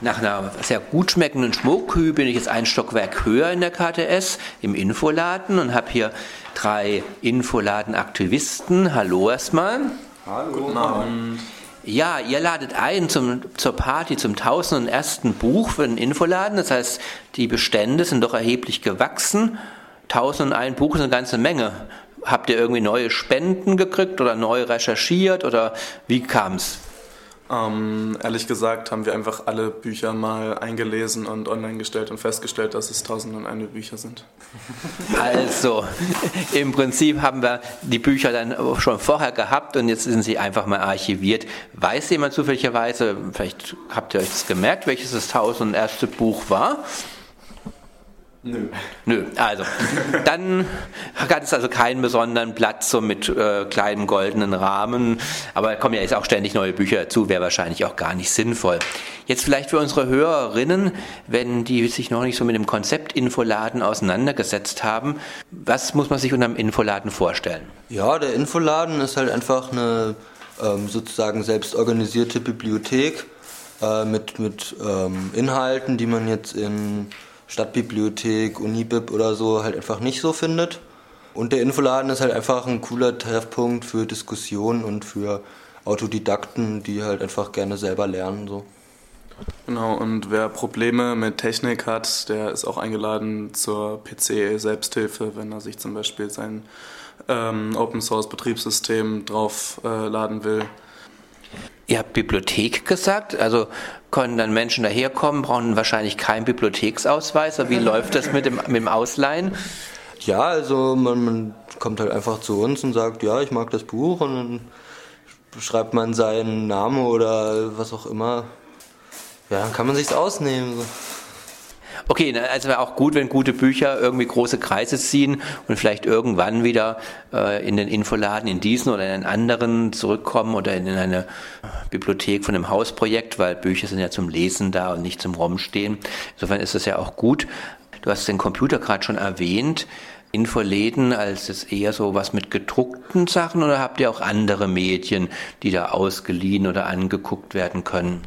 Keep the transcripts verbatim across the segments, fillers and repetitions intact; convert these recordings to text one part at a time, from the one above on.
Nach einer sehr gut schmeckenden Schmuckkühe bin ich jetzt ein Stockwerk höher in der K T S, im Infoladen, und habe hier drei Infoladen-Aktivisten. Hallo erstmal. Hallo. Guten Abend. Ja, ihr ladet ein zum, zur Party zum tausendundersten Buch für den Infoladen. Das heißt, die Bestände sind doch erheblich gewachsen. tausendundeins Buch ist eine ganze Menge. Habt ihr irgendwie neue Spenden gekriegt oder neu recherchiert oder wie kam es? Ähm, ehrlich gesagt haben wir einfach alle Bücher mal eingelesen und online gestellt und festgestellt, dass es tausendundeins Bücher sind. Also, im Prinzip haben wir die Bücher dann schon vorher gehabt und jetzt sind sie einfach mal archiviert. Weiß jemand zufälligerweise, vielleicht habt ihr euch das gemerkt, welches das tausendunderste Buch war? Nö. Nö, also, dann hat es also keinen besonderen Platz so mit äh, kleinem goldenen Rahmen, aber da kommen ja jetzt auch ständig neue Bücher dazu, wäre wahrscheinlich auch gar nicht sinnvoll. Jetzt vielleicht für unsere Hörerinnen, wenn die sich noch nicht so mit dem Konzept Infoladen auseinandergesetzt haben, was muss man sich unter dem Infoladen vorstellen? Ja, der Infoladen ist halt einfach eine ähm, sozusagen selbst organisierte Bibliothek äh, mit, mit ähm, Inhalten, die man jetzt in Stadtbibliothek, Unibib oder so halt einfach nicht so findet. Und der Infoladen ist halt einfach ein cooler Treffpunkt für Diskussionen und für Autodidakten, die halt einfach gerne selber lernen. So. Genau, und wer Probleme mit Technik hat, der ist auch eingeladen zur P C-Selbsthilfe, wenn er sich zum Beispiel sein ähm, Open-Source-Betriebssystem drauf äh, laden will. Ihr habt Bibliothek gesagt, also können dann Menschen daherkommen, brauchen wahrscheinlich keinen Bibliotheksausweis, aber wie läuft das mit dem, mit dem Ausleihen? Ja, also man, man kommt halt einfach zu uns und sagt, ja, ich mag das Buch, und dann schreibt man seinen Namen oder was auch immer. Ja, dann kann man sich's ausnehmen. So. Okay, also wäre auch gut, wenn gute Bücher irgendwie große Kreise ziehen und vielleicht irgendwann wieder äh, in den Infoladen, in diesen oder in einen anderen zurückkommen oder in eine Bibliothek von einem Hausprojekt, weil Bücher sind ja zum Lesen da und nicht zum Rumstehen. Insofern ist das ja auch gut. Du hast den Computer gerade schon erwähnt. Infoläden als es eher so was mit gedruckten Sachen, oder habt ihr auch andere Medien, die da ausgeliehen oder angeguckt werden können?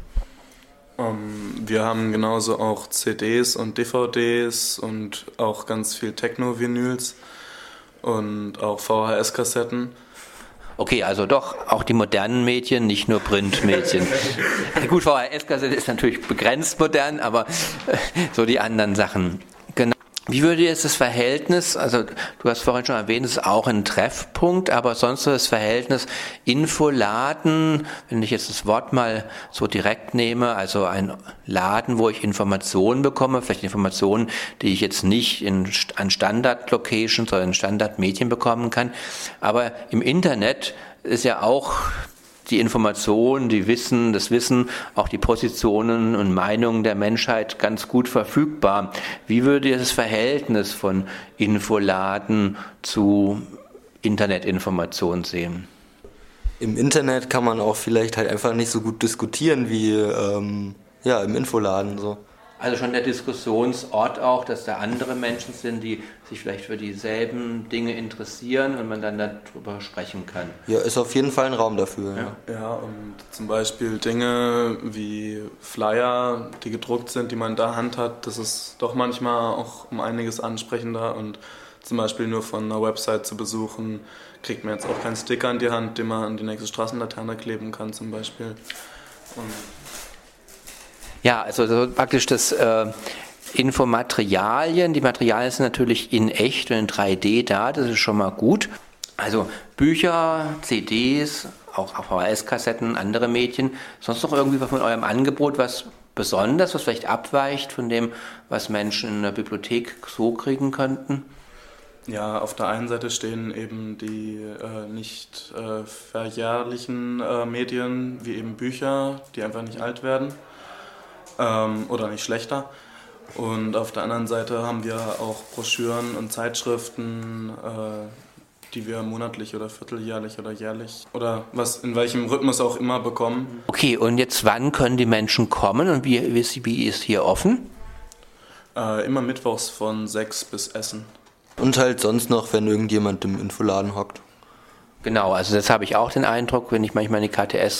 Um, wir haben genauso auch C Ds und D V Ds und auch ganz viel Techno-Vinyls und auch V H S-Kassetten. Okay, also doch auch die modernen Medien, nicht nur Printmedien. Gut, V H S-Kassette ist natürlich begrenzt modern, aber so die anderen Sachen. Genau. Wie würde jetzt das Verhältnis, also du hast vorhin schon erwähnt, es ist auch ein Treffpunkt, aber sonst so das Verhältnis Infoladen, wenn ich jetzt das Wort mal so direkt nehme, also ein Laden, wo ich Informationen bekomme, vielleicht Informationen, die ich jetzt nicht in, an Standard-Locations oder in Standard-Medien bekommen kann, aber im Internet ist ja auch die Informationen, die Wissen, das Wissen, auch die Positionen und Meinungen der Menschheit ganz gut verfügbar. Wie würde ihr das Verhältnis von Infoladen zu Internetinformation sehen? Im Internet kann man auch vielleicht halt einfach nicht so gut diskutieren wie ähm, ja, im Infoladen so. Also schon der Diskussionsort auch, dass da andere Menschen sind, die sich vielleicht für dieselben Dinge interessieren und man dann darüber sprechen kann. Ja, ist auf jeden Fall ein Raum dafür. Ja, ja, und zum Beispiel Dinge wie Flyer, die gedruckt sind, die man in der Hand hat, das ist doch manchmal auch um einiges ansprechender, und zum Beispiel nur von einer Website zu besuchen, kriegt man jetzt auch keinen Sticker in die Hand, den man an die nächste Straßenlaterne kleben kann zum Beispiel. Und ja, also so praktisch das äh, Infomaterialien, die Materialien sind natürlich in echt und in drei D da, das ist schon mal gut. Also Bücher, C Ds, auch V H S-Kassetten, andere Medien, sonst noch irgendwie was von eurem Angebot, was besonders, was vielleicht abweicht von dem, was Menschen in der Bibliothek so kriegen könnten? Ja, auf der einen Seite stehen eben die äh, nicht äh, verjährlichen äh, Medien, wie eben Bücher, die einfach nicht alt werden. Oder nicht schlechter. Und auf der anderen Seite haben wir auch Broschüren und Zeitschriften, die wir monatlich oder vierteljährlich oder jährlich oder was in welchem Rhythmus auch immer bekommen. Okay, und jetzt wann können die Menschen kommen und wie, wie, wie ist hier offen? Äh, immer mittwochs von sechs bis Essen. Und halt sonst noch, wenn irgendjemand im Infoladen hockt. Genau, also das habe ich auch den Eindruck, wenn ich manchmal in die K T S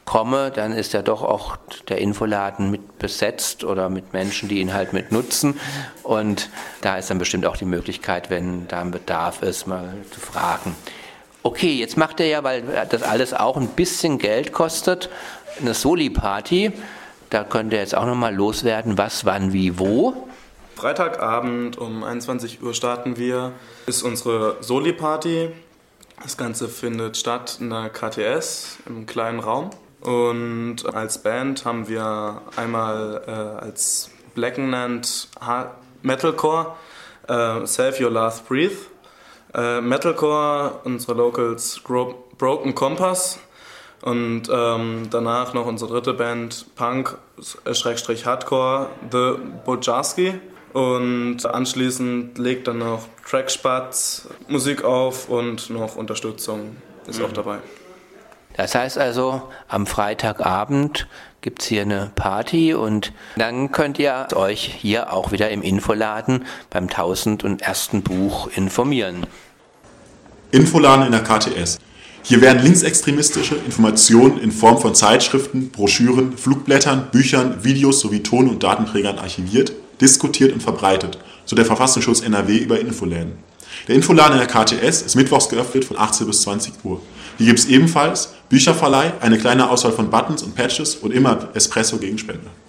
komme, dann ist ja doch auch der Infoladen mit besetzt oder mit Menschen, die ihn halt mit nutzen. Und da ist dann bestimmt auch die Möglichkeit, wenn da ein Bedarf ist, mal zu fragen. Okay, jetzt macht er ja, weil das alles auch ein bisschen Geld kostet, eine Soli-Party. Da könnt ihr jetzt auch nochmal loswerden, was, wann, wie, wo. Freitagabend um einundzwanzig Uhr starten wir, ist unsere Soli-Party. Das Ganze findet statt in der K T S im kleinen Raum. Und als Band haben wir einmal äh, als Blackened Metalcore äh, Save Your Last Breath. Äh, Metalcore, unsere Locals Gro- Broken Compass. Und ähm, danach noch unsere dritte Band Punk Schrägstrich Hardcore The Bojarski. Und anschließend legt dann noch Trackspatz Musik auf und noch Unterstützung ist mhm. auch dabei. Das heißt also, am Freitagabend gibt es hier eine Party und dann könnt ihr euch hier auch wieder im Infoladen beim tausendundersten Buch informieren. Infoladen in der K T S. Hier werden linksextremistische Informationen in Form von Zeitschriften, Broschüren, Flugblättern, Büchern, Videos sowie Ton- und Datenträgern archiviert, diskutiert und verbreitet, so der Verfassungsschutz N R W über Infoläden. Der Infoladen in der K T S ist mittwochs geöffnet von achtzehn bis zwanzig Uhr. Hier gibt es ebenfalls Bücherverleih, eine kleine Auswahl von Buttons und Patches und immer Espresso gegen Spende.